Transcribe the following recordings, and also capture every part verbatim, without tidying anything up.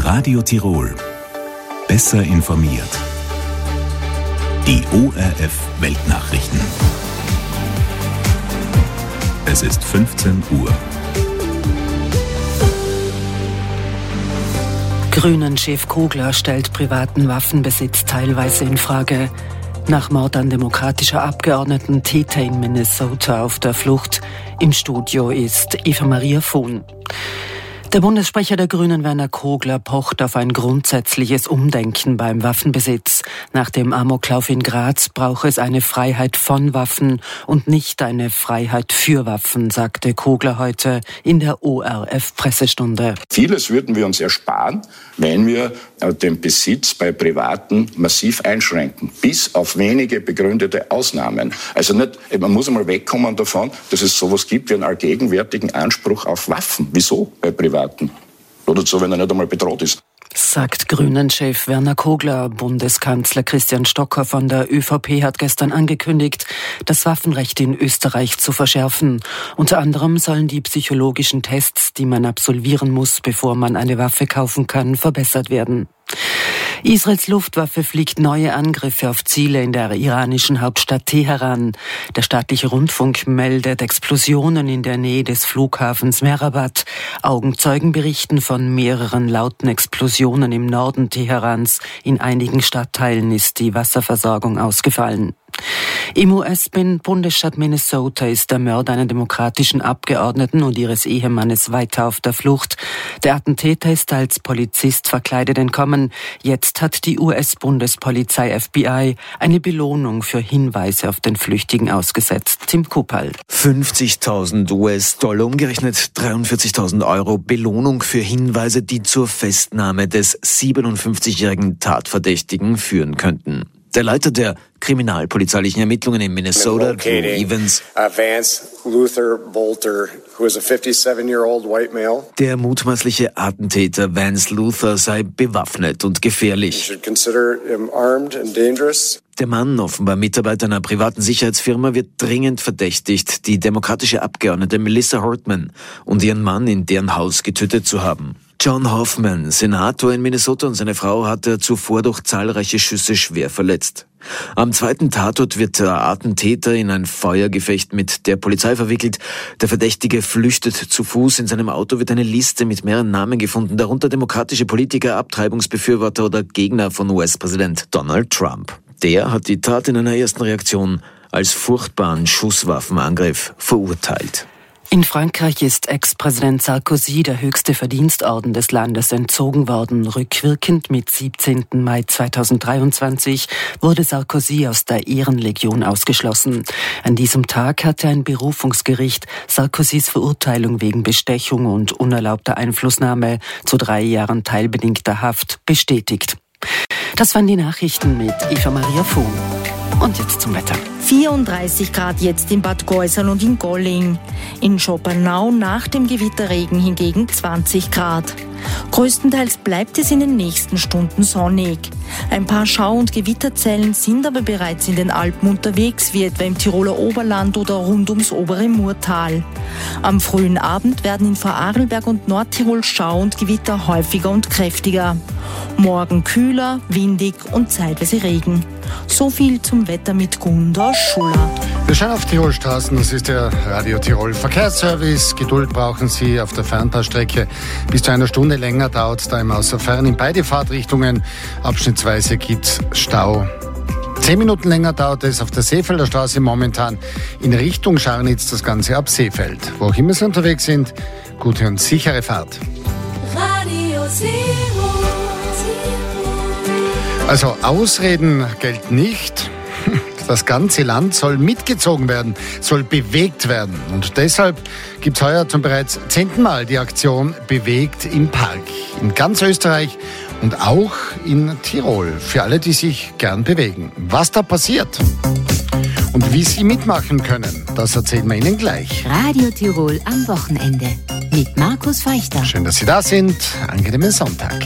Radio Tirol. Besser informiert. Die O R F Weltnachrichten. Es ist fünfzehn Uhr. Grünen-Chef Kogler stellt privaten Waffenbesitz teilweise in Frage. Nach Mord an demokratischer Abgeordneten Täter in Minnesota auf der Flucht. Im Studio ist Eva Maria Vohn. Der Bundessprecher der Grünen, Werner Kogler, pocht auf ein grundsätzliches Umdenken beim Waffenbesitz. Nach dem Amoklauf in Graz brauche es eine Freiheit von Waffen und nicht eine Freiheit für Waffen, sagte Kogler heute in der O R F-Pressestunde. Vieles würden wir uns ersparen, wenn wir den Besitz bei Privaten massiv einschränken, bis auf wenige begründete Ausnahmen. Also nicht, man muss einmal wegkommen davon, dass es sowas gibt wie einen allgegenwärtigen Anspruch auf Waffen. Wieso bei Privaten? Oder so, wenn er nicht einmal bedroht ist. Sagt Grünen-Chef Werner Kogler. Bundeskanzler Christian Stocker von der ÖVP hat gestern angekündigt, das Waffenrecht in Österreich zu verschärfen. Unter anderem sollen die psychologischen Tests, die man absolvieren muss, bevor man eine Waffe kaufen kann, verbessert werden. Israels Luftwaffe fliegt neue Angriffe auf Ziele in der iranischen Hauptstadt Teheran. Der staatliche Rundfunk meldet Explosionen in der Nähe des Flughafens Mehrabad. Augenzeugen berichten von mehreren lauten Explosionen im Norden Teherans. In einigen Stadtteilen ist die Wasserversorgung ausgefallen. Im U S-Bundesstaat Minnesota ist der Mörder einer demokratischen Abgeordneten und ihres Ehemannes weiter auf der Flucht. Der Attentäter ist als Polizist verkleidet entkommen. Jetzt hat die U S-Bundespolizei F B I eine Belohnung für Hinweise auf den Flüchtigen ausgesetzt. Tim Kupal. fünfzigtausend U S-Dollar, umgerechnet dreiundvierzigtausend Euro Belohnung für Hinweise, die zur Festnahme des siebenundfünfzigjährigen Tatverdächtigen führen könnten. Der Leiter der kriminalpolizeilichen Ermittlungen in Minnesota, Drew Evans, Vance Luther Bolter, who is a fifty-seven-year-old white male. Der mutmaßliche Attentäter Vance Luther sei bewaffnet und gefährlich. You should consider him armed and dangerous. Der Mann, offenbar Mitarbeiter einer privaten Sicherheitsfirma, wird dringend verdächtigt, die demokratische Abgeordnete Melissa Hortman und ihren Mann in deren Haus getötet zu haben. John Hoffman, Senator in Minnesota, und seine Frau hatte zuvor durch zahlreiche Schüsse schwer verletzt. Am zweiten Tatort wird der Attentäter in ein Feuergefecht mit der Polizei verwickelt. Der Verdächtige flüchtet zu Fuß. In seinem Auto wird eine Liste mit mehreren Namen gefunden, darunter demokratische Politiker, Abtreibungsbefürworter oder Gegner von U S-Präsident Donald Trump. Der hat die Tat in einer ersten Reaktion als furchtbaren Schusswaffenangriff verurteilt. In Frankreich ist Ex-Präsident Sarkozy der höchste Verdienstorden des Landes entzogen worden. Rückwirkend mit siebzehnten Mai zweitausenddreiundzwanzig wurde Sarkozy aus der Ehrenlegion ausgeschlossen. An diesem Tag hatte ein Berufungsgericht Sarkozys Verurteilung wegen Bestechung und unerlaubter Einflussnahme zu drei Jahren teilbedingter Haft bestätigt. Das waren die Nachrichten mit Eva Maria Vohn. Und jetzt zum Wetter. vierunddreißig Grad jetzt in Bad Gäusern und in Golling. In Schoppernau nach dem Gewitterregen hingegen zwanzig Grad. Größtenteils bleibt es in den nächsten Stunden sonnig. Ein paar Schau- und Gewitterzellen sind aber bereits in den Alpen unterwegs, wie etwa im Tiroler Oberland oder rund ums obere Murtal. Am frühen Abend werden in Vorarlberg und Nordtirol Schau- und Gewitter häufiger und kräftiger. Morgen kühler, windig und zeitweise Regen. So viel zum Wetter mit Gunda Schuller. Wir schauen auf Tirolstraßen, das ist der Radio Tirol Verkehrsservice. Geduld brauchen Sie auf der Fernpassstrecke. Bis zu einer Stunde länger dauert es da im Außerfern in beide Fahrtrichtungen. Abschnittsweise gibt's Stau. Zehn Minuten länger dauert es auf der Seefelder Straße momentan in Richtung Scharnitz, das Ganze ab Seefeld. Wo auch immer Sie unterwegs sind, gute und sichere Fahrt. Radio Tirol. Also Ausreden gelten nicht. Das ganze Land soll mitgezogen werden, soll bewegt werden. Und deshalb gibt es heuer zum bereits zehnten Mal die Aktion Bewegt im Park. In ganz Österreich und auch in Tirol. Für alle, die sich gern bewegen. Was da passiert und wie Sie mitmachen können, das erzählen wir Ihnen gleich. Radio Tirol am Wochenende mit Markus Feichter. Schön, dass Sie da sind. Angenehmen Sonntag.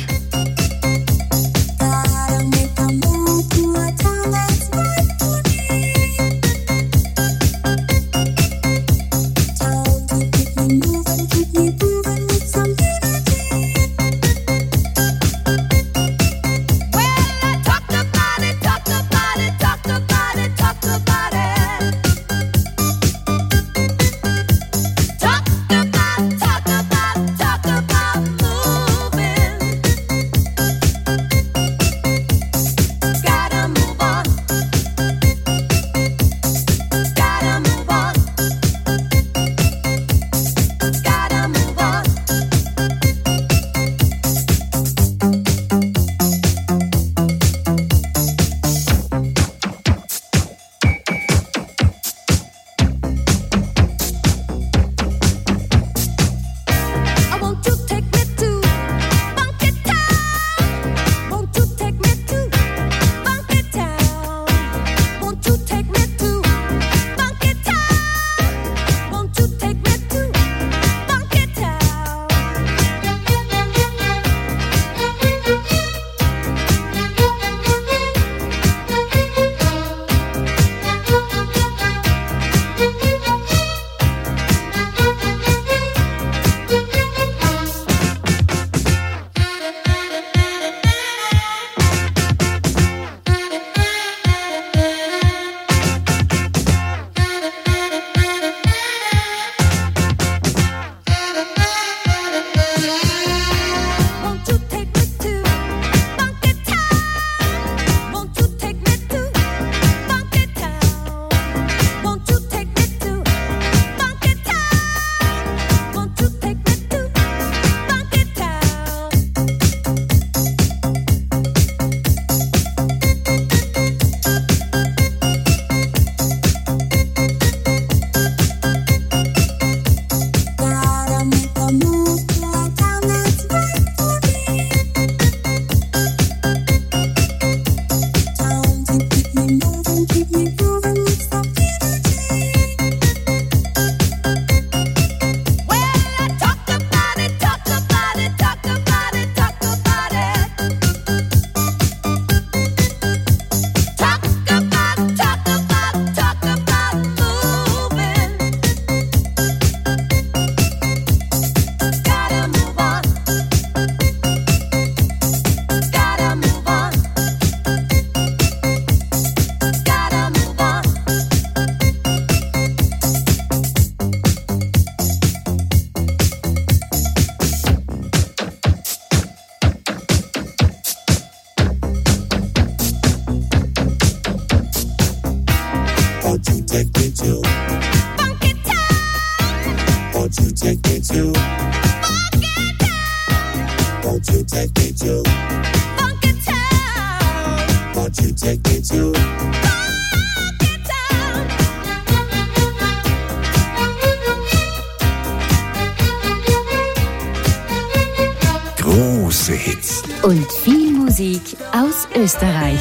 Große Hits. Und viel Musik aus Österreich.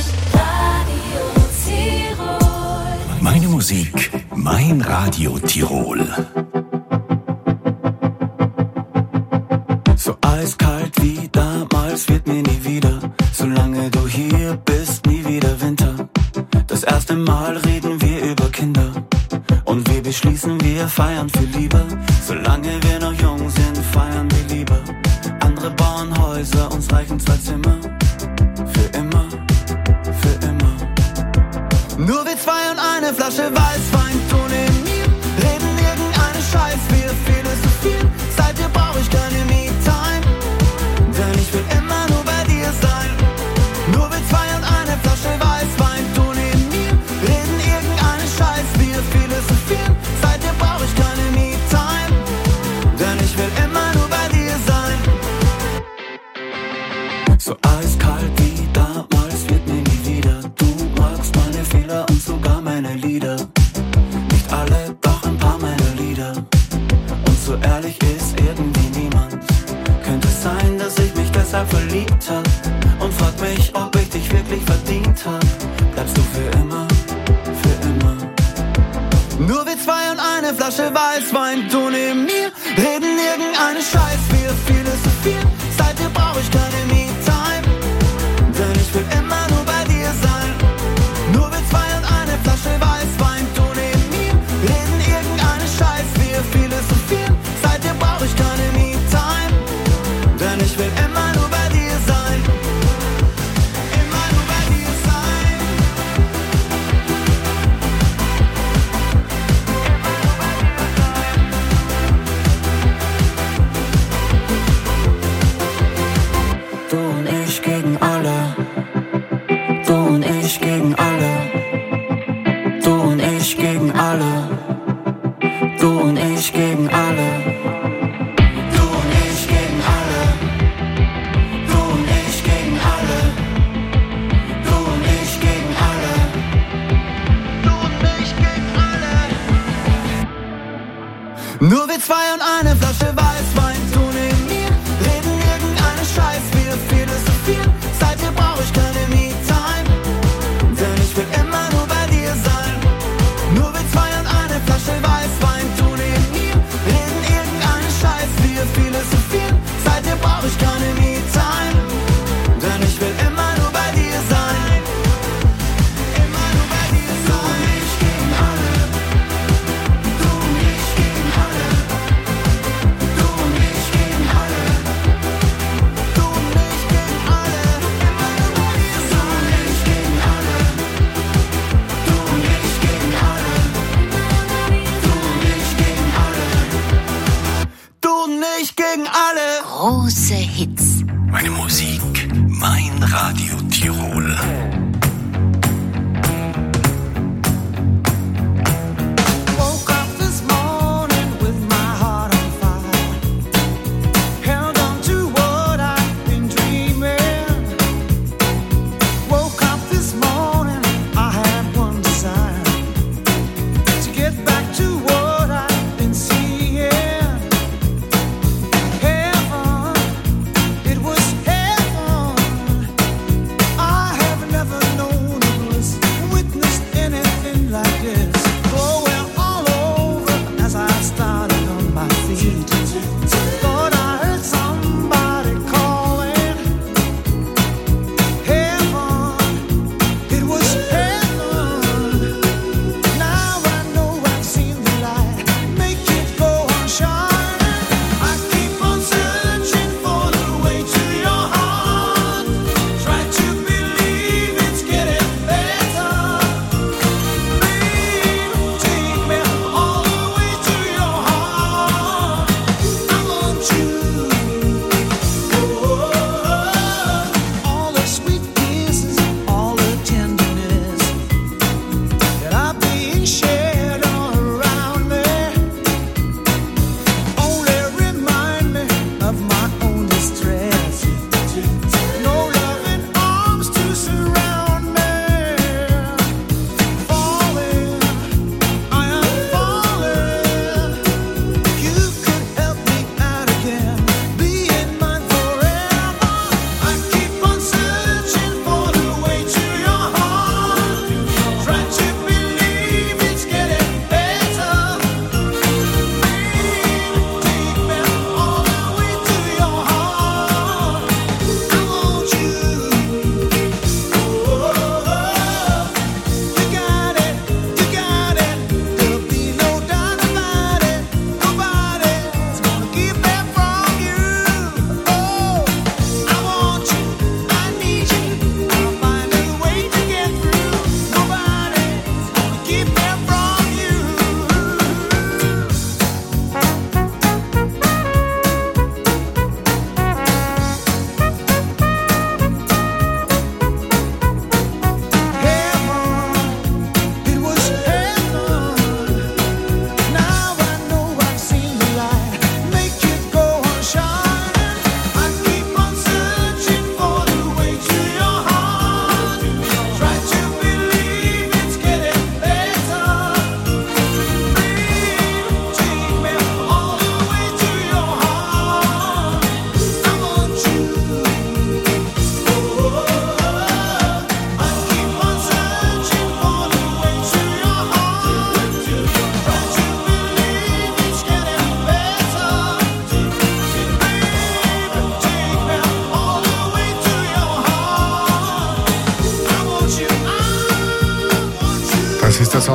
Meine Musik, mein Radio Tirol. So eiskalt wie damals wird mir nie wieder, solange du hier bist, nie wieder Winter. Das erste Mal reden wir über Kinder und wir beschließen, wir feiern für Liebe. Solange wir noch jung sind, feiern wir Liebe. Andere bauen Häuser, uns reichen zwei Zimmer. Für immer, für immer. Nur wir zwei und eine Flasche Weißwein tun in mir. Reden irgendeinen Scheiß, wir philosophieren. Seit dir brauch ich keine Me-Time, denn ich will immer nur bei dir sein. Nur wir zwei und eine Flasche Weißwein tun in mir. Reden irgendeinen Scheiß, wir philosophieren. Seit dir brauch ich keine Me-Time, denn ich will immer nur bei dir sein. So eiskalt wie damals wird mir nie wieder. Du magst meine Fehler und sogar meine Lieder. Nicht alle, doch ein paar meiner Lieder. Und so ehrlich ist irgendwie niemand. Könnte es sein, dass ich mich deshalb verliebt hab und frag mich, ob ich dich wirklich verdient hab. Bleibst du für immer, für immer. Nur wir zwei und eine Flasche Weißwein tun in mir. Reden irgendeinen Scheiß, wir philosophieren. Seit dir brauch ich keine Me-Time, denn ich will immer nur bei dir sein. Nur wir zwei und eine Flasche Weißwein tun in mir. Reden irgendeinen Scheiß, wir philosophieren. Seit dir brauch ich keine Me-Time, denn ich will immer nur bei dir sein. Immer nur bei dir sein. Du und ich gegen alle. Du und ich gegen alle. Du und ich gegen alle. Du und ich gegen alle. Du und ich gegen alle. Du und ich gegen alle. Du und ich gegen alle. Du und ich gegen alle. Nur wir zwei und eine Flasche Weißwein tun in mir. Reden irgendeinen Scheiß, wir philosophieren. Seit dir brauch ich keine Me-Time, denn ich will immer nur bei dir sein. Nur wir zwei und eine Flasche Weißwein tun in mir. Reden irgendeinen Scheiß, wir philosophieren. Seit dir brauch ich keine Me-Time, denn ich will immer nur bei dir sein. Immer nur bei dir sein. Du und ich gegen alle. Du und ich gegen alle. Du und ich gegen alle. Du und ich gegen alle. Immer nur bei dir sein. Du und ich gegen alle. Du und ich gegen alle. Du und ich gegen alle. Große Hits. Meine Musik, mein Radio Tirol. Woke up this morning with my heart on fire. Held on to what I've been dreaming. Woke up this morning, I had one desire. To get back to what I've been seeing. Heaven, it was heaven. I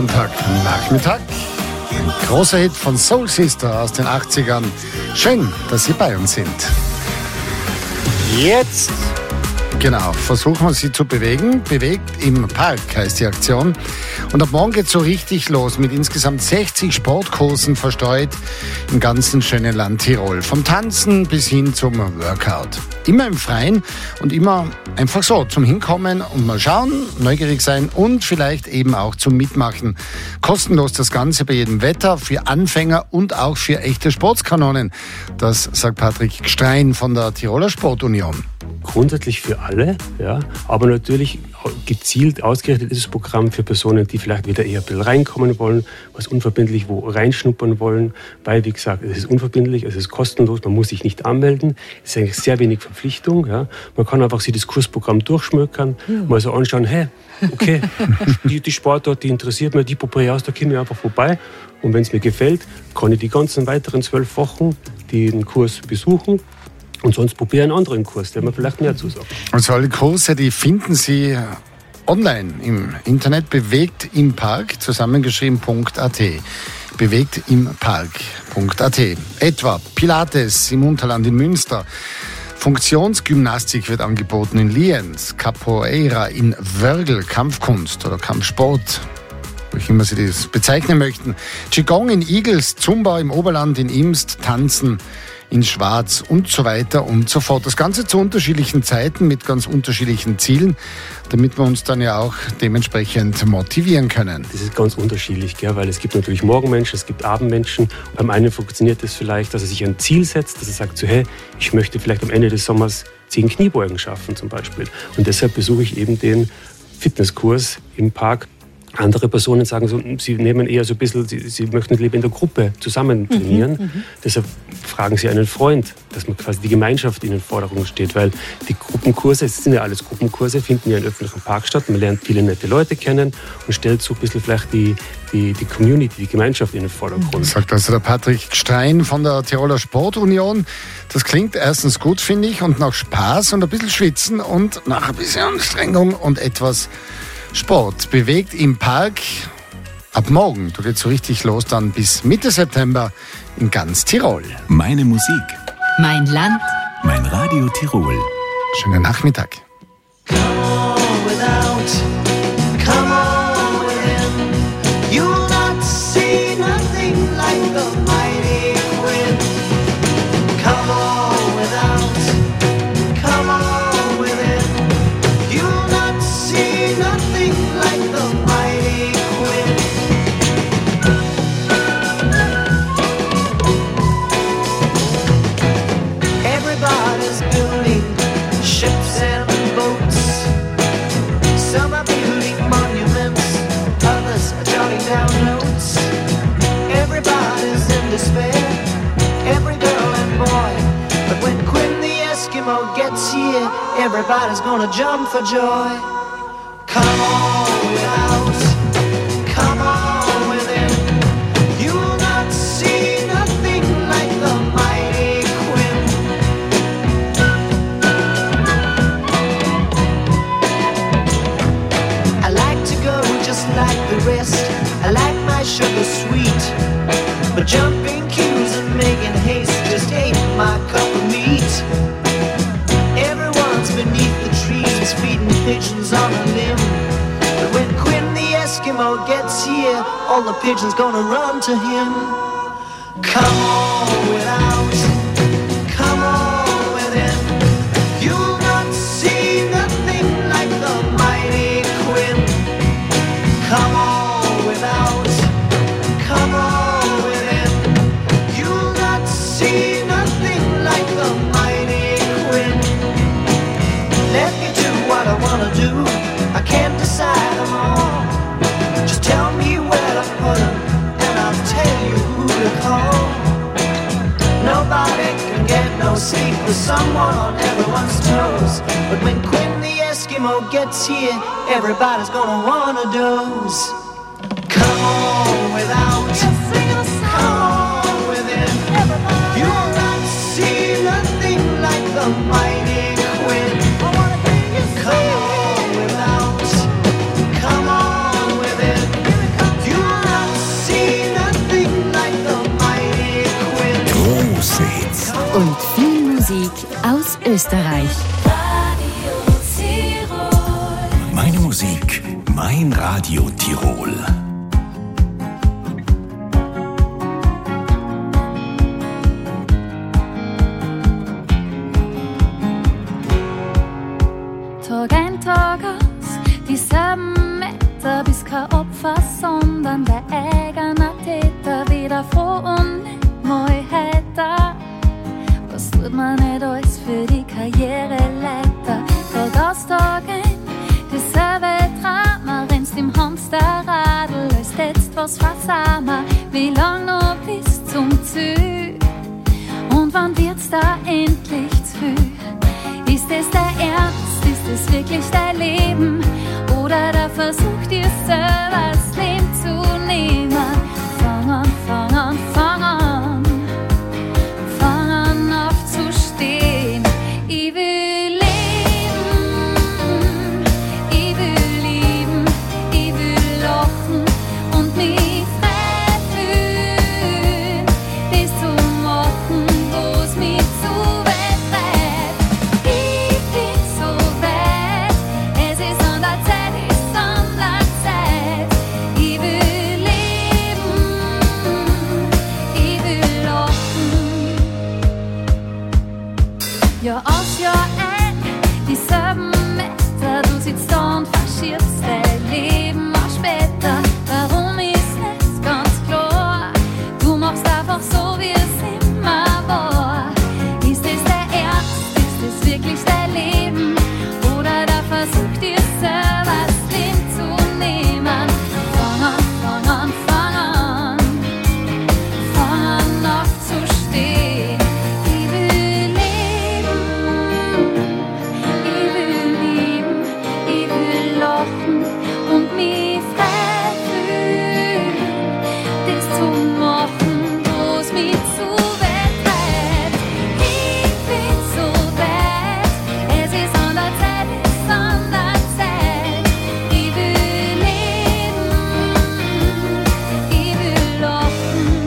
Sonntagnachmittag. Ein großer Hit von Soul Sister aus den achtzigern. Schön, dass Sie bei uns sind. Jetzt, genau, versuchen wir Sie zu bewegen. Bewegt im Park heißt die Aktion. Und ab morgen geht es so richtig los mit insgesamt sechzig Sportkursen verstreut im ganzen schönen Land Tirol. Vom Tanzen bis hin zum Workout. Immer im Freien und immer einfach so zum Hinkommen und mal schauen, neugierig sein und vielleicht eben auch zum Mitmachen. Kostenlos das Ganze bei jedem Wetter, für Anfänger und auch für echte Sportskanonen. Das sagt Patrick Gstrein von der Tiroler Sportunion. Grundsätzlich für alle, ja, aber natürlich gezielt ausgerichtet ist das Programm für Personen, die vielleicht wieder eher ein bisschen reinkommen wollen, was unverbindlich wo reinschnuppern wollen, weil, wie gesagt, es ist unverbindlich, es ist kostenlos, man muss sich nicht anmelden, es ist eigentlich sehr wenig Verpflichtung, ja. Man kann einfach sich das Kursprogramm durchschmökern, ja. Mal so anschauen, hey, okay, die, die Sportart, die interessiert mich, die probiere ich aus, da komme ich einfach vorbei und wenn es mir gefällt, kann ich die ganzen weiteren zwölf Wochen den Kurs besuchen. Und sonst probiere einen anderen Kurs, der mir vielleicht mehr zusagt. Also alle Kurse, die finden Sie online im Internet, bewegt im Park, zusammengeschrieben.at. bewegt im Park.at. Etwa Pilates im Unterland in Münster, Funktionsgymnastik wird angeboten in Lienz, Capoeira in Wörgl, Kampfkunst oder Kampfsport, wie auch immer Sie das bezeichnen möchten, Qigong in Igels, Zumba im Oberland in Imst, Tanzen in Schwarz und so weiter und so fort. Das Ganze zu unterschiedlichen Zeiten mit ganz unterschiedlichen Zielen, damit wir uns dann ja auch dementsprechend motivieren können. Das ist ganz unterschiedlich, gell? Weil es gibt natürlich Morgenmenschen, es gibt Abendmenschen. Beim einen funktioniert es vielleicht, dass er sich ein Ziel setzt, dass er sagt so, hey, ich möchte vielleicht am Ende des Sommers zehn Kniebeugen schaffen zum Beispiel. Und deshalb besuche ich eben den Fitnesskurs im Park. Andere Personen sagen so, sie nehmen eher so ein bisschen, sie, sie möchten lieber in der Gruppe zusammen trainieren. Mhm, Deshalb fragen sie einen Freund, dass man quasi die Gemeinschaft in den Vordergrund steht, weil die Gruppenkurse, es sind ja alles Gruppenkurse, finden ja in öffentlichen Park statt. Man lernt viele nette Leute kennen und stellt so ein bisschen vielleicht die, die, die Community, die Gemeinschaft in den Vordergrund. Sagt also der Patrick Gstrein von der Tiroler Sportunion. Das klingt erstens gut, finde ich, und nach Spaß und ein bisschen Schwitzen und nach ein bisschen Anstrengung und etwas Sport. Bewegt im Park. Ab morgen, da geht so richtig los, dann bis Mitte September in ganz Tirol. Meine Musik. Mein Land. Mein Radio Tirol. Schönen Nachmittag. Come on without, come on within. You'll not see nothing like the mighty Quinn. Come on without, come on within. You'll not see nothing like the mighty Quinn. Everybody's building ships and boats. Some are building monuments, others are jotting down notes. Everybody's in despair, every girl and boy. But when Quinn the Eskimo gets here, everybody's gonna jump for joy. Come on without, come on within. You'll not see nothing like the mighty Quinn. I like to go just like the rest. I like my sugar sweet. But jumping queues and making haste just ain't my cup of meat. Everyone's beneath the trees feeding pigeons on a limb. But when Quinn the Eskimo gets here, all the pigeons gonna run to him. Come on without, come on within. You'll not see nothing like the mighty Quinn. Come on without, come on within. You'll not see nothing like the mighty Quinn. Let me do what I wanna do. I can't decide them all. Just tell me where to put them, and I'll tell you who to call. Nobody can get no sleep with someone on everyone's toes. But when Quinn the Eskimo gets here, everybody's gonna wanna doze. Come on without, come on within. You'll not see nothing like the mighty Quinn. Come on without, come on within. You Österreich. Meine Musik, mein Radio Tirol. Tag ein, Tag aus, dieselben Meter, bis kein Opfer, sondern der eigene Täter. Wieder froh und nicht mal heiter. Was tut man nicht alles für die Karriereleiter? Tag aus, Tag ein, dieselbe Drama, rennst im Hamsterradl, löst jetzt was versammer. Wie lang noch bis zum Ziel? Und wann wird's da endlich zu viel? Ist es der Ernst? Ist es wirklich dein Leben? Oder der Versuch, dir selber das Leben zu nehmen? Fang an, fang an, fang an. Fang an aufzustehen. Ich will leben. Ich will lieben. Ich will lachen und mich frei fühlen. Das zu machen, wo's mich zu weit treibt. Ich bin so weit. Es ist an der Zeit, ist an der Zeit. Ich will leben. Ich will lachen. Jahr aus, Jahr ein, dieselben Meter. Du sitzt da und verschiebst dein Leben auch später. Warum ist nicht ganz klar? Du machst einfach so, wie es immer war. Ist es der Ernst? Ist es wirklich dein Leben? Oder der Versuch, dir selber das Leben zu nehmen? Fang an, fang an, fang an. Fang an aufzustehen. Ich will leben. Ich will lieben. Ich will lachen und mich frei fühlen. Das zu machen, wo's mich zu weit treibt. Ich bin so weit. Es ist an der Zeit, ist an der Zeit. Ich will leben. Ich will lachen.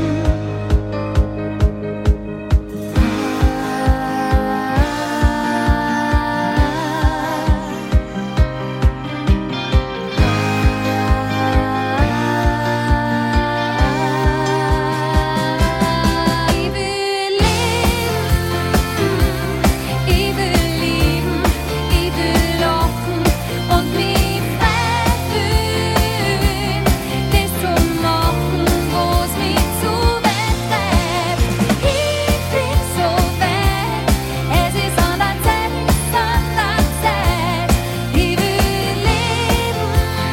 Ich will leben. Ich will lieben. Ich will lachen und mich frei fühlen. Das zu machen, wo's mich zu weit treibt. Ich bin so weit. Es ist an der Zeit, ist an der Zeit. Ich will leben.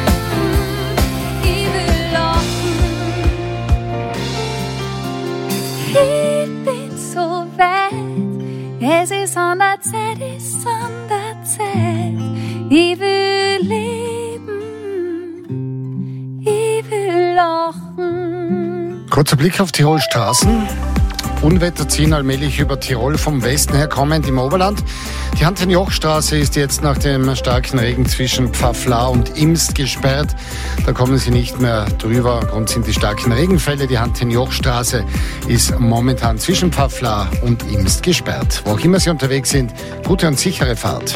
Ich will lachen. Ich bin so weit. Es ist an der Zeit, ist an der Zeit. Ich will leben. Ich will lachen. Kurzer Blick auf Tirols Straßen. Unwetter ziehen allmählich über Tirol vom Westen her kommend im Oberland. Die Hans-Joch-Straße ist jetzt nach dem starken Regen zwischen Pfafflar und Imst gesperrt. Da kommen Sie nicht mehr drüber. Grund sind die starken Regenfälle. Die Hans-Joch-Straße ist momentan zwischen Pfafflar und Imst gesperrt. Wo auch immer Sie unterwegs sind, gute und sichere Fahrt.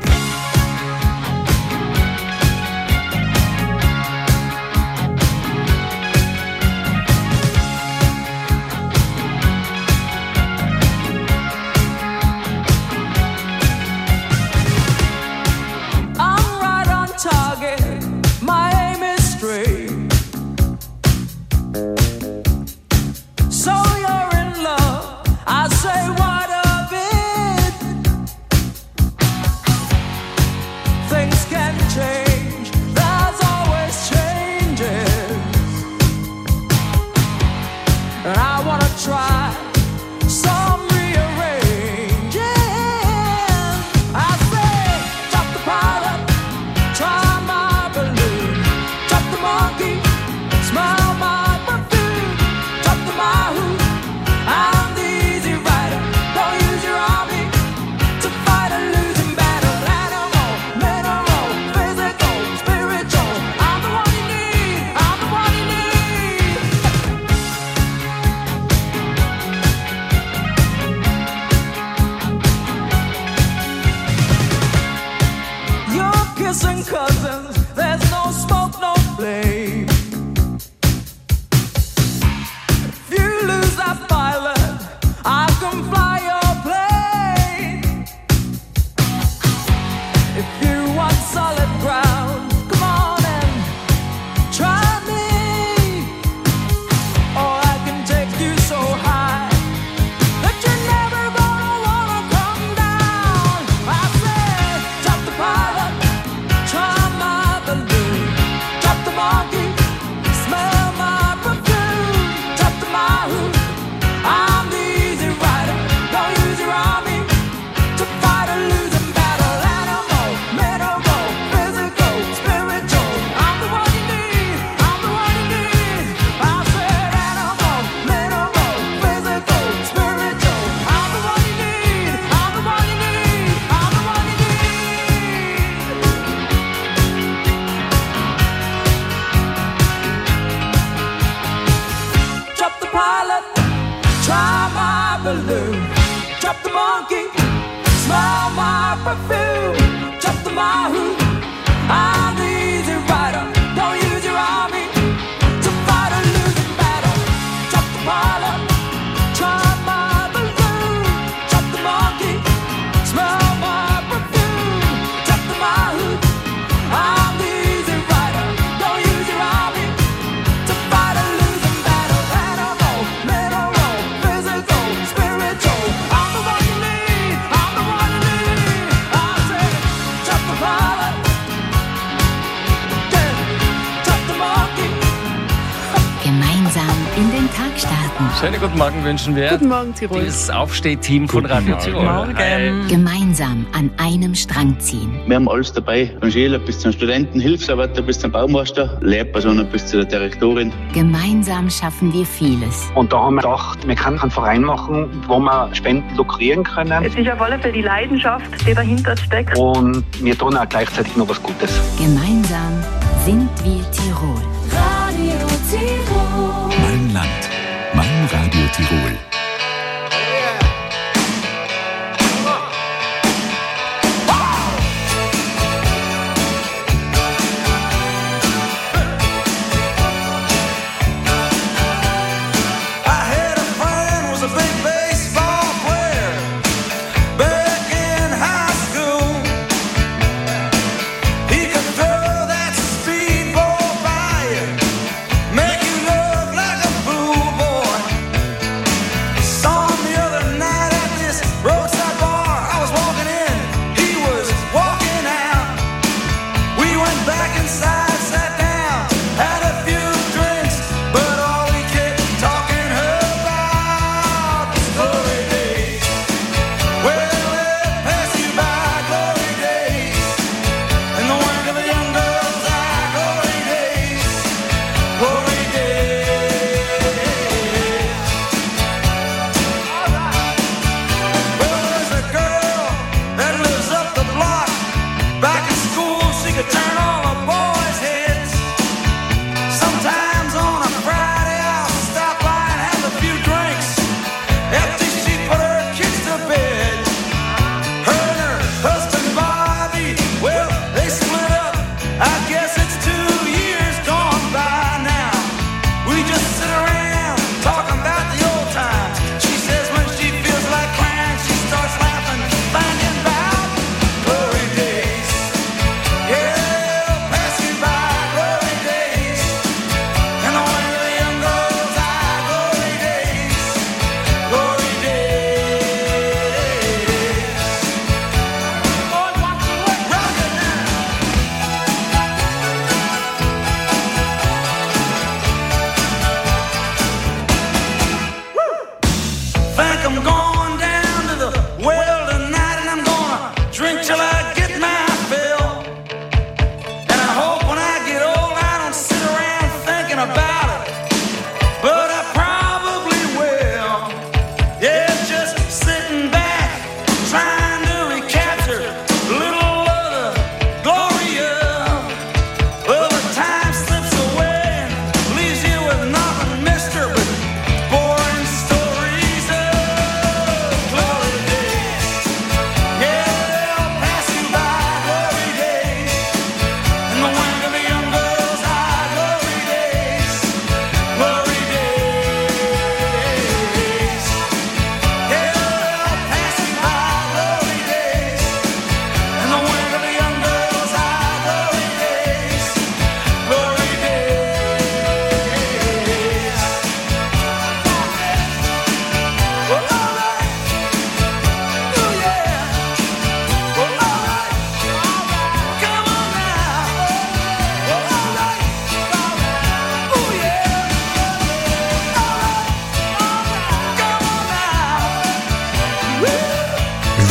I'm right on target. My aim is straight. So you're in love. I say, what of it? and cousins, there's no smoke, no flame. If you lose that pilot, I can fly your plane. If you want solid ground, come on and try me. Or I can take you so high that you're never gonna wanna come down. I said, drop the pilot, try my balloon. Drop the monkey, smell my perfume. Drop the mahou, I'm the easy rider. Don't use your army to fight a losing battle. Animal, mineral, physical, spiritual. I'm the one you need, I'm the one you need. I said animal, mineral, physical, spiritual. I'm the one you need, I'm the one you need, I'm the one you need. Drop the pilot, try my balloon. Drop the monkey, smell my perfume. Drop the mahou, I'm the easy rider. Don't use your army to fight a losing battle. Drop the pilot, try my balloon. Drop the monkey, smell my perfume. Drop the mahou, I'm the easy rider. Don't use your army to fight a losing battle. Animal, mineral, physical, spiritual. I'm the one you need, I'm the one you need. I said, drop the pilot, yeah, drop the monkey. Gemeinsam in den Tag starten. Schönen guten Morgen wünschen wir. Guten Morgen, Tirol. Das Aufstehteam von Radio Tirol. Morgen. Gemeinsam an einem Strang ziehen. Wir haben alles dabei, von Schüler bis zum Studenten, Hilfsarbeiter bis zum Baumeister, Lehrpersonen bis zu der Direktorin. Gemeinsam schaffen wir vieles. Und da haben wir gedacht, wir können einen Verein machen, wo wir Spenden lukrieren können. Es ist auf alle Fälle die Leidenschaft, die dahinter steckt. Und wir tun auch gleichzeitig noch was Gutes. Gemeinsam sind wir Tirol. Radio Tirol. Mein Land, mein Radio Tirol. I had a friend was a big baseball player back in high school. He could throw that speedball by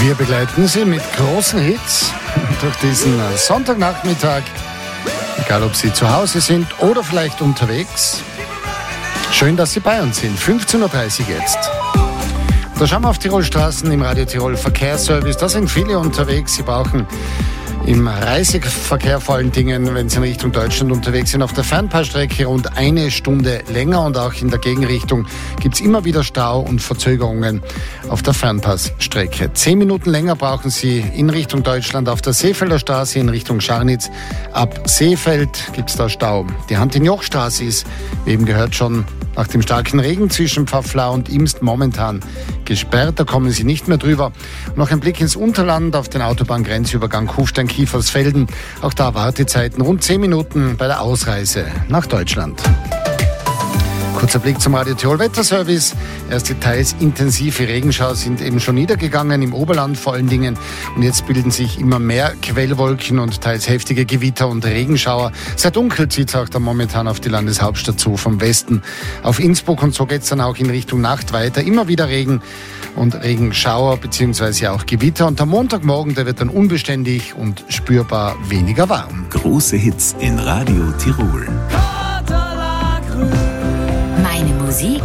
Wir begleiten Sie mit großen Hits durch diesen Sonntagnachmittag, egal ob Sie zu Hause sind oder vielleicht unterwegs. Schön, dass Sie bei uns sind. fünfzehn Uhr dreißig jetzt. Da schauen wir auf Tirolstraßen im Radio Tirol Verkehrsservice. Da sind viele unterwegs. Sie brauchen im Reiseverkehr vor allen Dingen, wenn Sie in Richtung Deutschland unterwegs sind, auf der Fernpassstrecke rund eine Stunde länger und auch in der Gegenrichtung gibt es immer wieder Stau und Verzögerungen auf der Fernpassstrecke. Zehn Minuten länger brauchen Sie in Richtung Deutschland auf der Seefelder Straße in Richtung Scharnitz. Ab Seefeld gibt es da Stau. Die Hand-in-Joch-Straße ist, wie eben gehört, schon nach dem starken Regen zwischen Pfafflau und Imst momentan gesperrt. Da kommen Sie nicht mehr drüber. Noch ein Blick ins Unterland auf den Autobahngrenzübergang Kufstein-Kiefersfelden. Auch da Wartezeiten rund zehn Minuten bei der Ausreise nach Deutschland. Kurzer Blick zum Radio Tirol Wetterservice. Erste teils intensive Regenschauer sind eben schon niedergegangen, im Oberland vor allen Dingen. Und jetzt bilden sich immer mehr Quellwolken und teils heftige Gewitter und Regenschauer. Sehr dunkel zieht es auch dann momentan auf die Landeshauptstadt zu, vom Westen auf Innsbruck. Und so geht es dann auch in Richtung Nacht weiter. Immer wieder Regen und Regenschauer bzw. auch Gewitter. Und am Montagmorgen, der wird dann unbeständig und spürbar weniger warm. Große Hits in Radio Tirol. Meine Musik,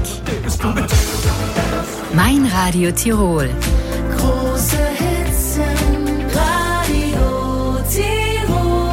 mein Radio Tirol. Große Hits im Radio Tirol.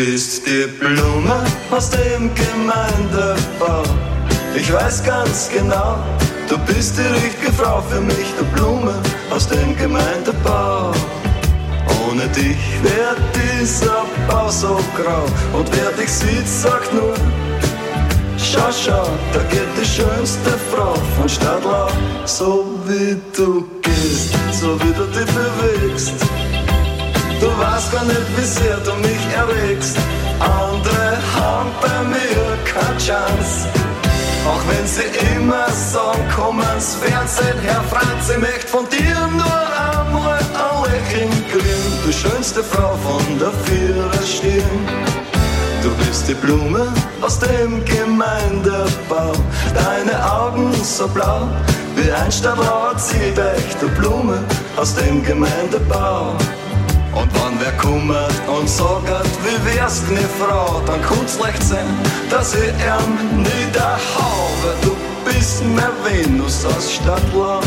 bist die Blume aus dem Gemeindebau. Ich weiß ganz genau, du bist die richtige Frau für mich, die Blume aus dem Gemeindebau. Ohne dich wär dieser Bau so grau. Und wer dich sieht, sagt nur, schau, schau, da geht die schönste Frau von Stadtlau. So wie du gehst, so wie du dich bewegst. Du weißt gar nicht, wie sehr du mich erregst. Andere haben bei mir keine Chance. Auch wenn sie immer sagen, komm ans Fernsehen, Herr Franz, ich möchte von dir nur einmal ein Lächeln kriegen. Du schönste Frau von der Viererstirn. Du bist die Blume aus dem Gemeindebau. Deine Augen so blau wie ein Stadtlauer Ziedeich. Du Blume aus dem Gemeindebau. Und wenn wer kummert und sagt, wie wär's, ne Frau, dann kann's leicht sein, dass ich ihn niederhau, weil du bist mein Venus aus Stadtlau.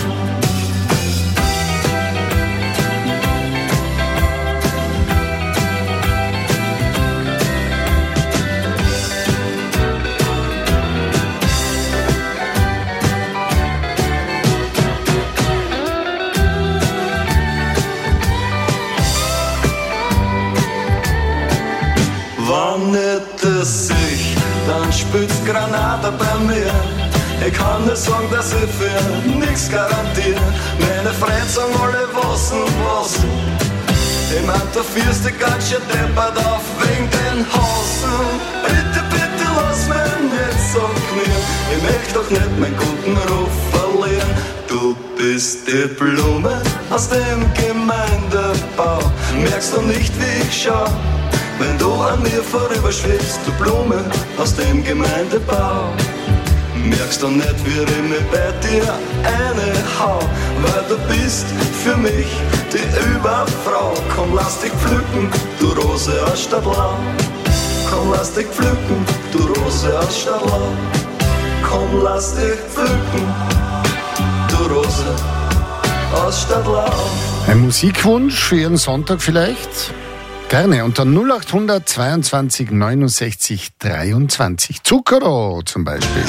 Wann nicht es sich, dann spült's Granate bei mir. Ich kann nicht sagen, dass ich für nix garantiere. Meine Freunde sagen alle was und was. Ich mein, du führst dich ganz schön deppert auf wegen den Hasen. Bitte, bitte lass mich nicht so knien. Ich möchte doch nicht meinen guten Ruf verlieren. Du bist die Blume aus dem Gemeindebau. Merkst du nicht, wie ich schau? Wenn du an mir vorüberschwebst, du Blume aus dem Gemeindebau. Merkst du nicht, wie ich mich bei dir eine hau, weil du bist für mich die Überfrau. Komm, lass dich pflücken, du Rose aus Stadtlau. Komm, lass dich pflücken, du Rose aus Stadtlau. Komm, lass dich pflücken, du Rose aus Stadtlau. Ein Musikwunsch für Ihren Sonntag vielleicht? Gerne, unter null acht zweiundzwanzig neunundsechzig dreiundzwanzig. Zucchero zum Beispiel.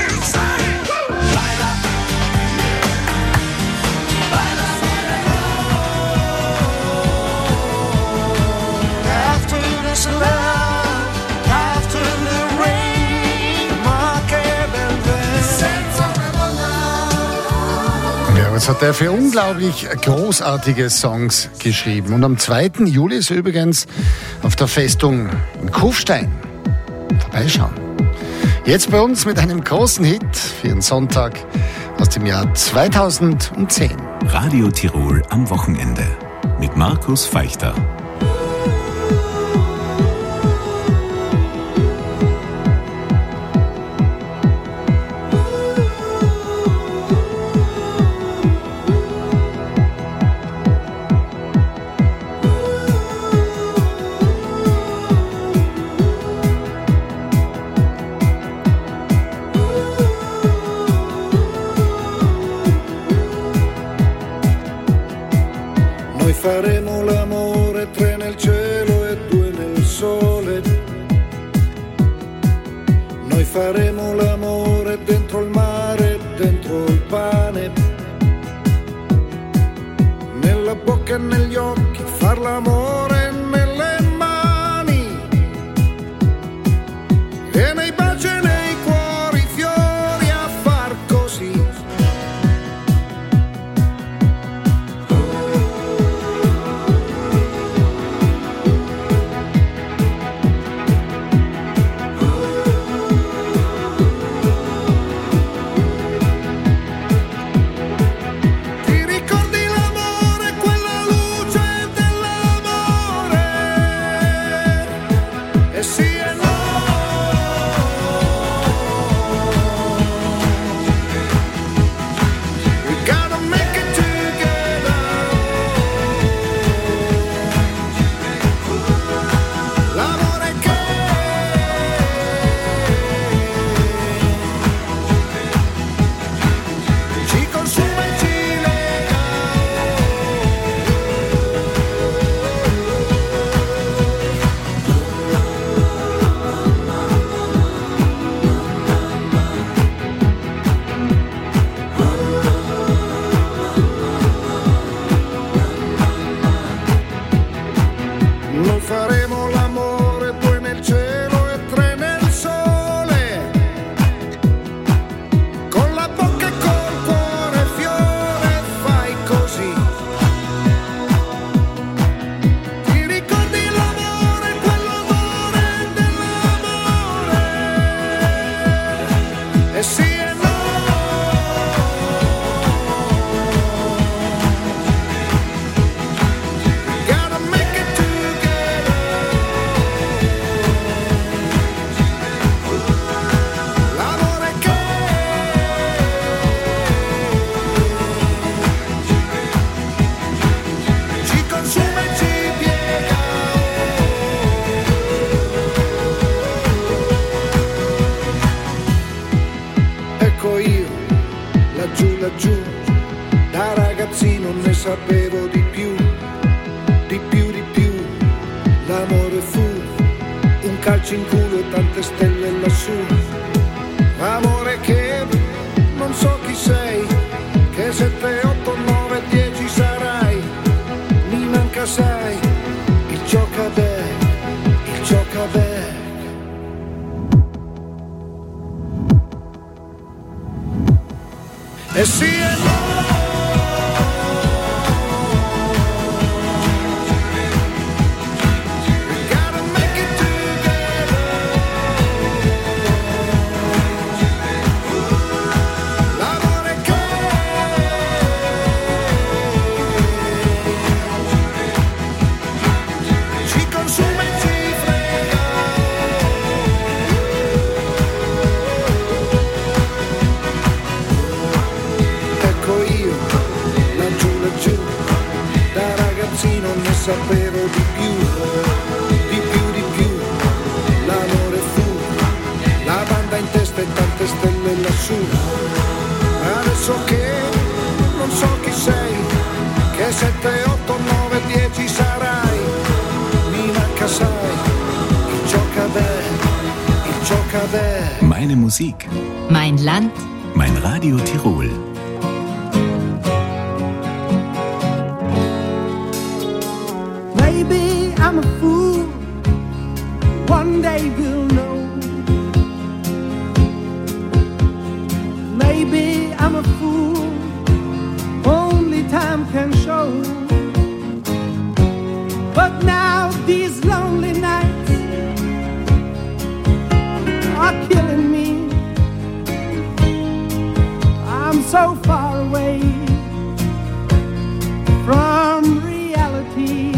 Das hat er für unglaublich großartige Songs geschrieben. Und am zweiten Juli ist er übrigens auf der Festung in Kufstein. Vorbeischauen. Jetzt bei uns mit einem großen Hit für einen Sonntag aus dem Jahr zweitausendzehn. Radio Tirol am Wochenende mit Markus Feichter. Faremo l'amore, tre nel cielo e due nel sole. Noi faremo l'amore dentro il mare, dentro il pane. Nella bocca e negli occhi, far l'amore nelle mani. E nei baci e nei cuori, fiori a far così. Ti ricordi l'amore, quella luce dell'amore? sapevo di più, di più, di più. L'amore fu un calcio in culo e tante stelle lassù. Amore che non so chi sei, che sette, otto, nove, dieci sarai. Mi manca sai, il giocaback, il giocaback. E sì e no. Sapevo di più, di più, di più. L'amore fu la banda in testa e tante stelle lassù. Adesso che non so chi sei, che sette, otto, nove, dieci sarai. Mi manca sai, il giocaback, il giocaback. Meine Musik. Mein Land. Mein Radio Tirol. Maybe I'm a fool, one day we'll know. Maybe I'm a fool, only time can show. But now these lonely nights are killing me. I'm so far away from reality.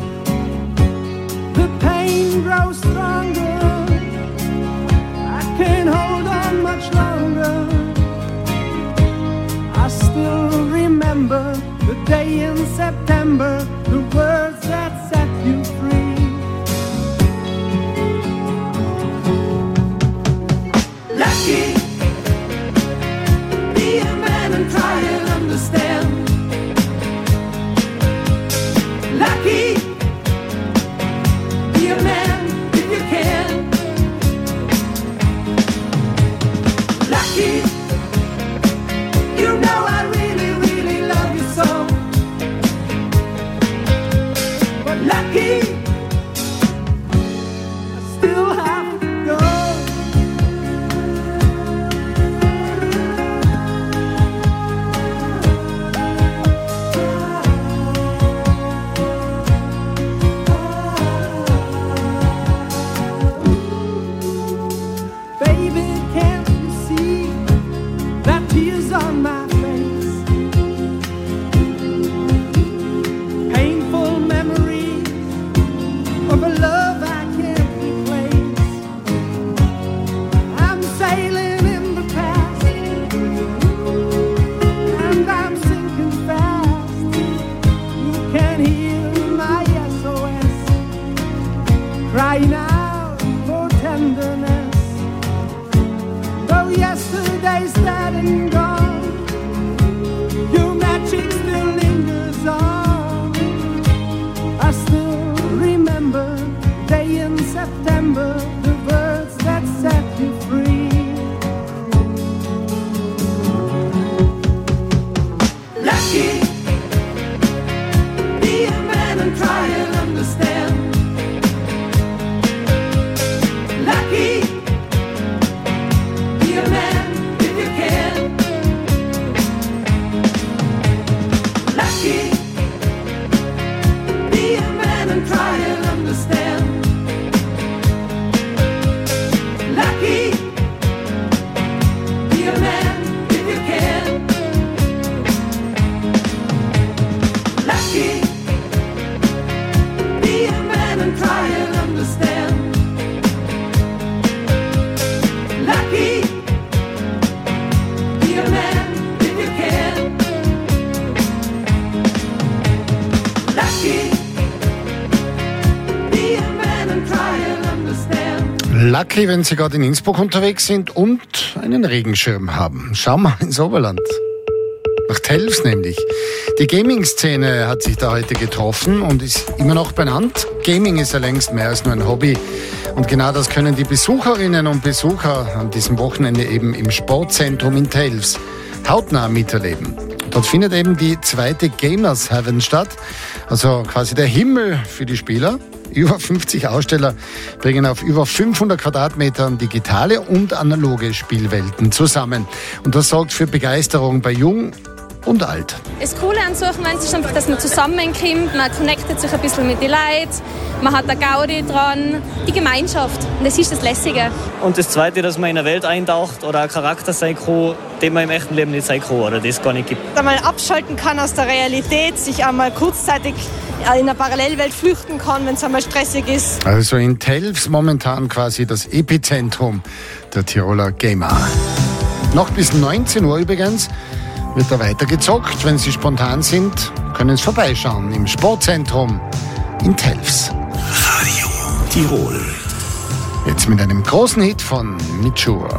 The pain grows stronger, I can't hold on much longer. I still remember the day in September, the words that set you free. Lucky, be a man and try and understand. Lucky, be a man if you can. Lucky, you know I really, really love you so. But lucky, I still have to go. Baby, can't you see that tears on my face? Painful memories of a love I can't replace. I'm sailing in the past and I'm sinking fast. You can hear my S O S crying out for tenderness. Though yesterday's dead and gone, your magic still lingers on. I still remember the day in September, the words that set you free. Lucky, be a man and try and understand. Lucky, be a man if you can. Lucky, be a man and try and understand. Lucky, be a man if you can. Lucky, be a man and try and understand. Lucky, be a man if you can. Lucky, be a man and try and understand. Lucky, wenn Sie gerade in Innsbruck unterwegs sind und einen Regenschirm haben. Schau mal ins Oberland. nach Telfs nämlich. Die Gaming-Szene hat sich da heute getroffen und ist immer noch benannt. Gaming ist ja längst mehr als nur ein Hobby. Und genau das können die Besucherinnen und Besucher an diesem Wochenende eben im Sportzentrum in Telfs hautnah miterleben. Dort findet eben die zweite Gamers Heaven statt, also quasi der Himmel für die Spieler. Über fünfzig Aussteller bringen auf über fünfhundert Quadratmetern digitale und analoge Spielwelten zusammen. Und das sorgt für Begeisterung bei Jung und Alt. Das Coole an solchen Events ist einfach, dass man zusammenkommt, man connectet sich ein bisschen mit den Leuten, man hat eine Gaudi dran, die Gemeinschaft. Und das ist das Lässige. Und das Zweite, dass man in eine Welt eintaucht oder ein Charakter sein kann, den man im echten Leben nicht sein kann oder das gar nicht gibt. Einmal abschalten kann aus der Realität, sich einmal kurzzeitig in eine Parallelwelt flüchten kann, wenn es einmal stressig ist. Also in Telfs momentan quasi das Epizentrum der Tiroler Gamer. Noch bis neunzehn Uhr übrigens wird da weiter gezockt. Wenn Sie spontan sind, können Sie vorbeischauen im Sportzentrum in Telfs. Radio Tirol. Jetzt mit einem großen Hit von Mitchur.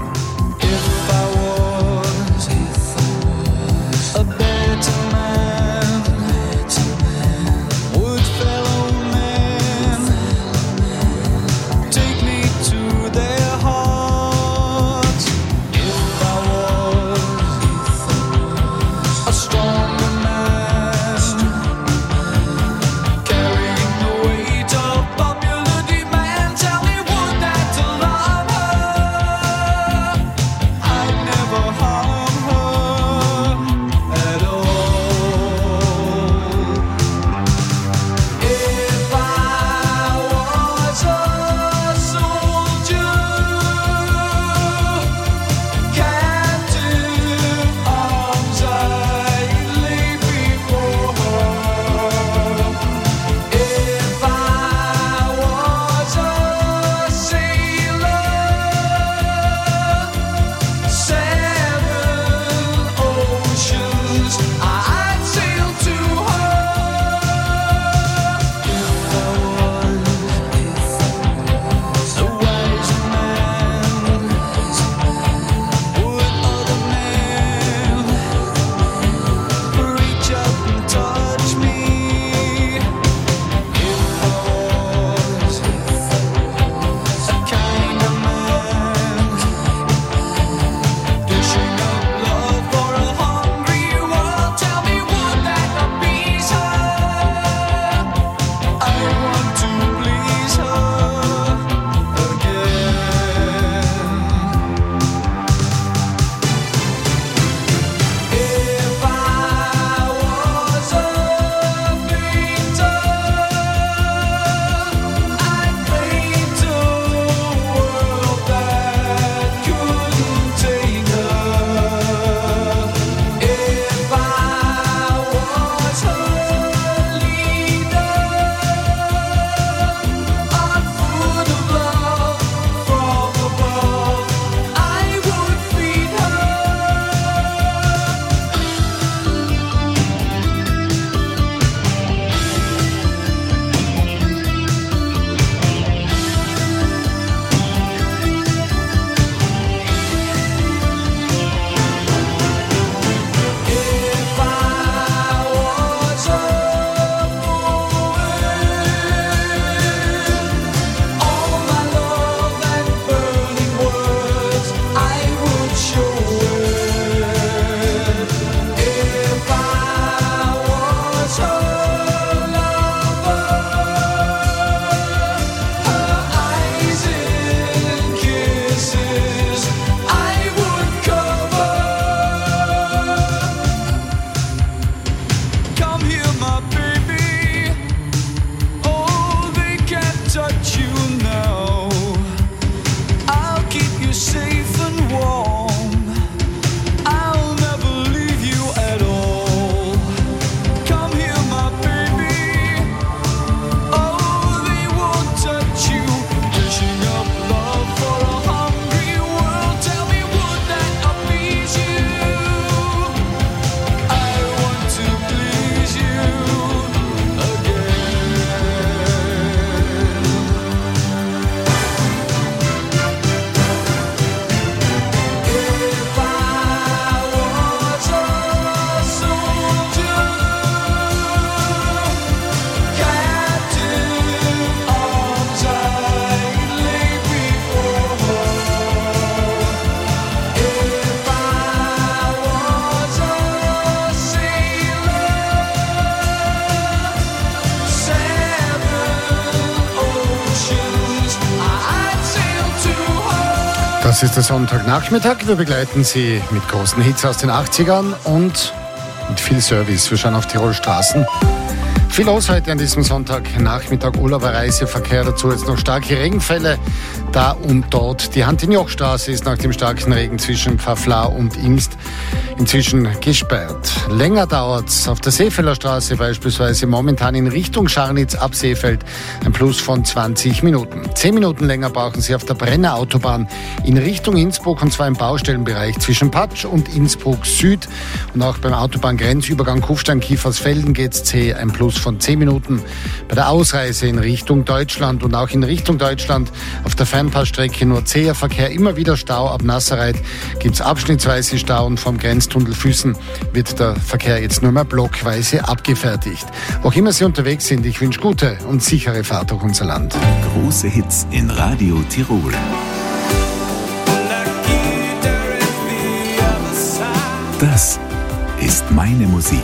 Das ist der Sonntagnachmittag. Wir begleiten Sie mit großen Hits aus den achtzigern und mit viel Service. Wir schauen auf Tirol Straßen. Viel los heute an diesem Sonntagnachmittag. Urlauber, Reiseverkehr, dazu jetzt noch starke Regenfälle da und dort. Die Hand-in-Joch-Straße ist nach dem starken Regen zwischen Pfafflar und Imst inzwischen gesperrt. Länger dauert's auf der Seefelder Straße beispielsweise momentan in Richtung Scharnitz ab Seefeld ein Plus von zwanzig Minuten. Zehn Minuten länger brauchen Sie auf der Brenner Autobahn in Richtung Innsbruck, und zwar im Baustellenbereich zwischen Patsch und Innsbruck Süd. Und auch beim Autobahngrenzübergang Kufstein-Kiefersfelden geht's zäh, ein Plus von zehn Minuten. Bei der Ausreise in Richtung Deutschland und auch in Richtung Deutschland auf der Fernpassstrecke nur zäher Verkehr, immer wieder Stau. Ab Nassereit gibt's abschnittsweise Stau und vom Grenztunnel Füssen wird der Verkehr jetzt nur mehr blockweise abgefertigt. Wo auch immer Sie unterwegs sind, ich wünsche gute und sichere Fahrt durch unser Land. Große Hits in Radio Tirol. Das ist meine Musik.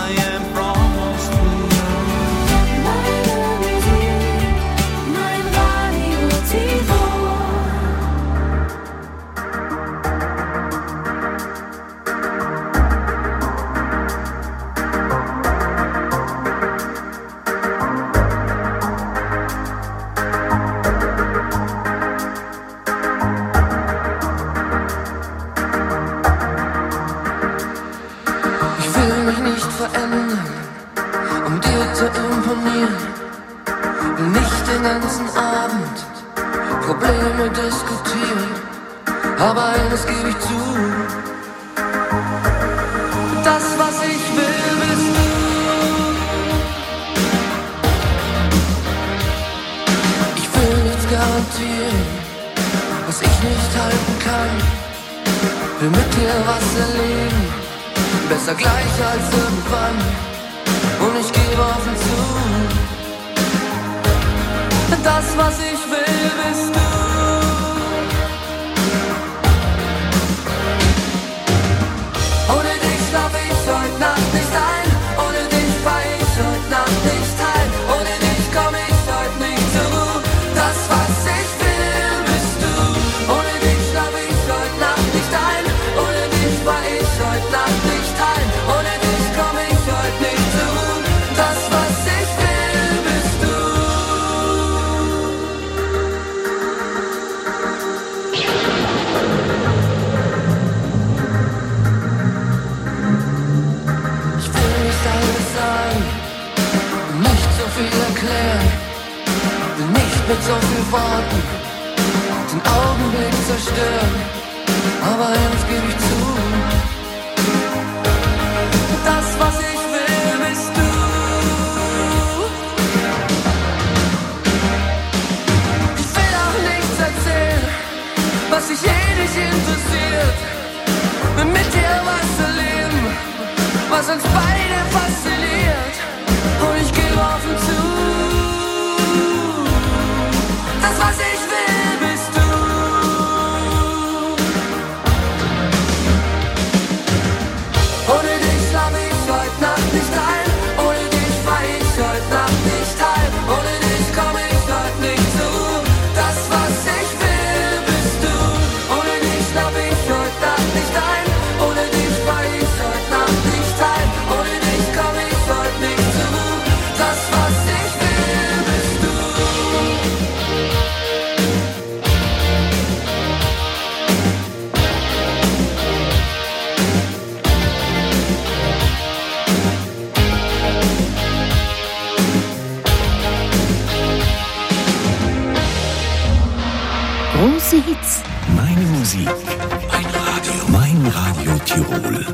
Meine Musik. Mein Radio. Mein Radio Tirol.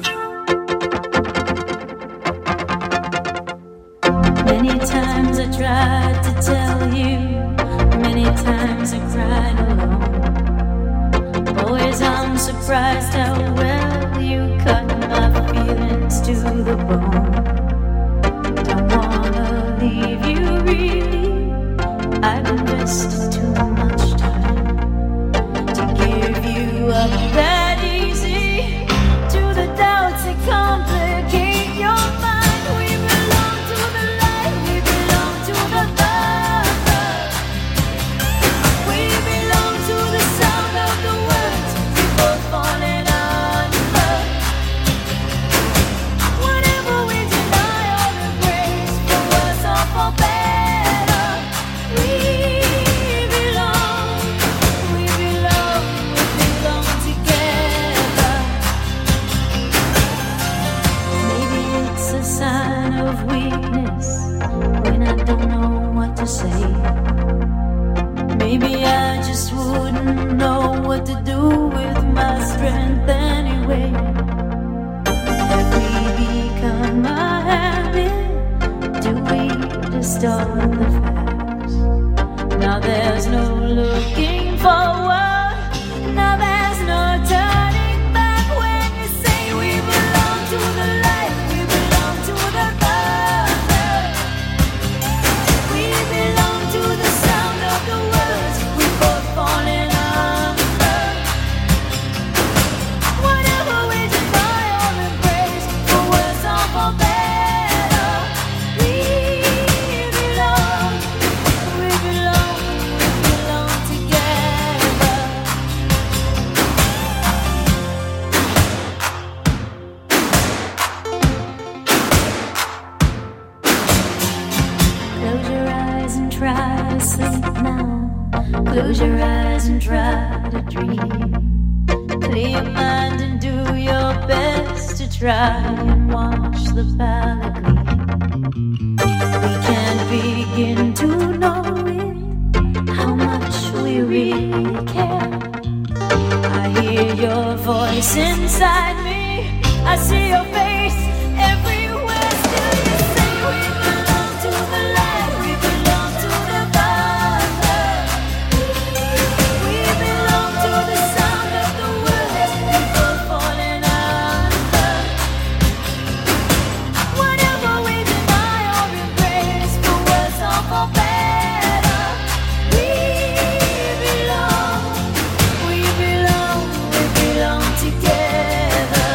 Many times I tried to tell you, many times I cried alone. Always I'm surprised how well you cut my feelings to the bone. Don't wanna leave you really, I've invested too much time to give you up that easy to the doubts that complicate your mind. We belong to the light, we belong to the dark. We belong to the sound of the words what to do with my strength anyway. Have we become a habit? Do we distort the facts? Now there's no looking forward. Now there's no turning back when you say we belong to the light, we belong to the color. We belong to the sound of the words we both falling under. Whatever we deny or embrace, for worse or for better, we belong, we belong, we belong together. Close your eyes and try to sleep now. Close your eyes and try to dream. Clear your mind and do your best to try and wash the palate clean. We can't begin to know it, how much we really care. I hear your voice inside me. I see your face everywhere. Still you say we belong to the light, we belong to the color. We belong to the sound of the words we both falling under. Whatever we deny or embrace, for worse or for better, we belong, we belong, we belong together.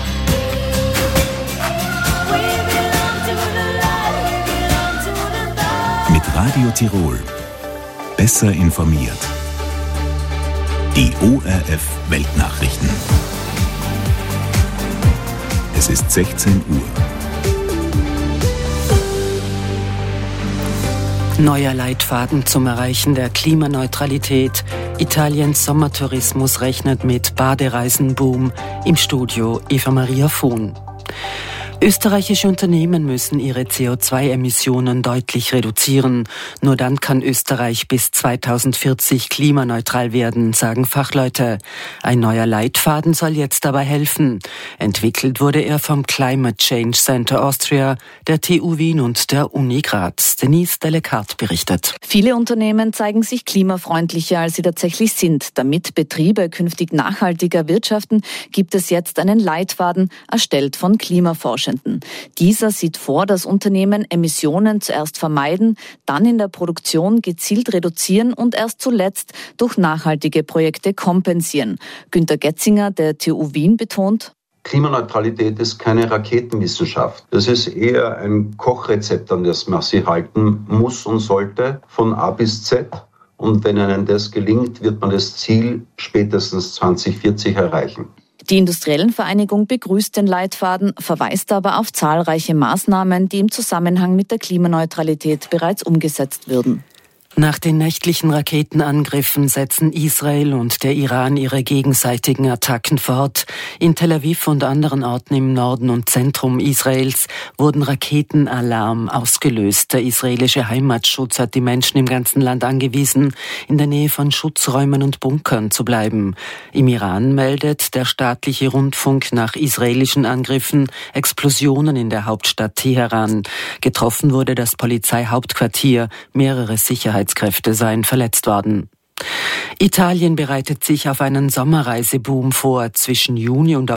We belong to the light, we belong to the dark. Mit Radio Tirol. Besser informiert. Die O R F Weltnachrichten. Es ist sechzehn Uhr. Neuer Leitfaden zum Erreichen der Klimaneutralität. Italiens Sommertourismus rechnet mit Badereisenboom. Im Studio Eva Maria Vohn. Österreichische Unternehmen müssen ihre C O zwei Emissionen deutlich reduzieren. Nur dann kann Österreich bis zweitausendvierzig klimaneutral werden, sagen Fachleute. Ein neuer Leitfaden soll jetzt dabei helfen. Entwickelt wurde er vom Climate Change Center Austria, der T U Wien und der Uni Graz. Denise Delecart berichtet. Viele Unternehmen zeigen sich klimafreundlicher, als sie tatsächlich sind. Damit Betriebe künftig nachhaltiger wirtschaften, gibt es jetzt einen Leitfaden, erstellt von Klimaforschenden. Dieser sieht vor, dass Unternehmen Emissionen zuerst vermeiden, dann in der Produktion gezielt reduzieren und erst zuletzt durch nachhaltige Projekte kompensieren. Günter Getzinger, der T U Wien, betont: Klimaneutralität ist keine Raketenwissenschaft. Das ist eher ein Kochrezept, an das man sich halten muss und sollte, von A bis Z. Und wenn einem das gelingt, wird man das Ziel spätestens zwanzig vierzig erreichen. Die Industriellenvereinigung begrüßt den Leitfaden, verweist aber auf zahlreiche Maßnahmen, die im Zusammenhang mit der Klimaneutralität bereits umgesetzt würden. Nach den nächtlichen Raketenangriffen setzen Israel und der Iran ihre gegenseitigen Attacken fort. In Tel Aviv und anderen Orten im Norden und Zentrum Israels wurden Raketenalarm ausgelöst. Der israelische Heimatschutz hat die Menschen im ganzen Land angewiesen, in der Nähe von Schutzräumen und Bunkern zu bleiben. Im Iran meldet der staatliche Rundfunk nach israelischen Angriffen Explosionen in der Hauptstadt Teheran. Getroffen wurde das Polizeihauptquartier. Mehrere Sicherheitskräfte seien verletzt worden. Italien bereitet sich auf einen Sommerreiseboom vor. Zwischen Juni und